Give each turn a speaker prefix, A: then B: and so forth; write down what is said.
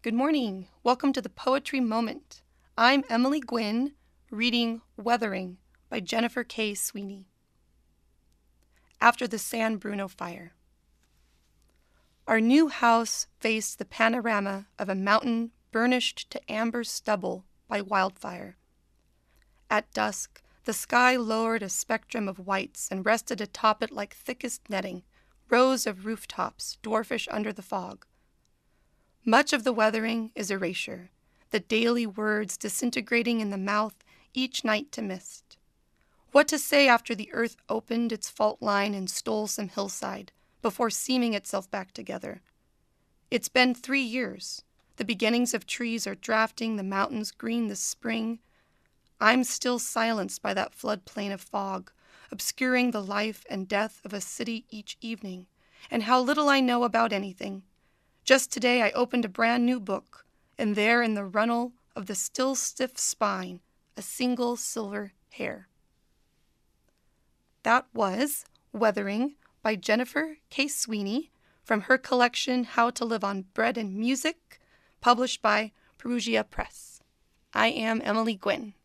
A: Good morning. Welcome to the Poetry Moment. I'm Emily Gwynn, reading Weathering by Jennifer K. Sweeney. After the San Bruno fire. Our new house faced the panorama of a mountain burnished to amber stubble by wildfire. At dusk, the sky lowered a spectrum of whites and rested atop it like thickest netting, rows of rooftops dwarfish under the fog. Much of the weathering is erasure, the daily words disintegrating in the mouth each night to mist. What to say after the earth opened its fault line and stole some hillside before seaming itself back together? It's been 3 years. The beginnings of trees are drafting the mountains green this spring. I'm still silenced by that floodplain of fog, obscuring the life and death of a city each evening, and how little I know about anything. Just today I opened a brand new book, and there in the runnel of the still stiff spine, a single silver hair. That was Weathering by Jennifer K. Sweeney from her collection How to Live on Bread and Music, published by Perugia Press. I am Emily Gwynn.